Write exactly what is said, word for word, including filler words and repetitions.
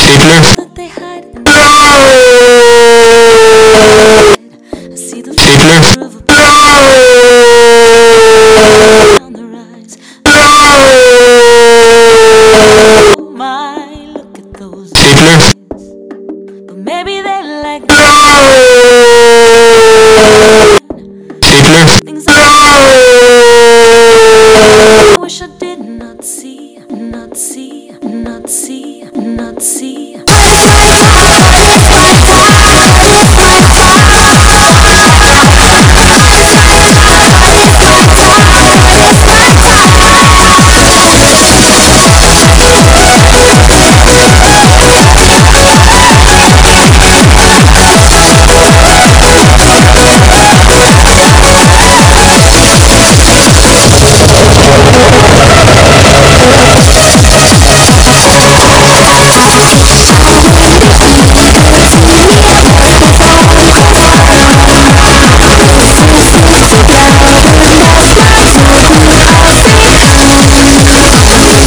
that they hide in the I see the fire of a on the rise. Oh my, look at those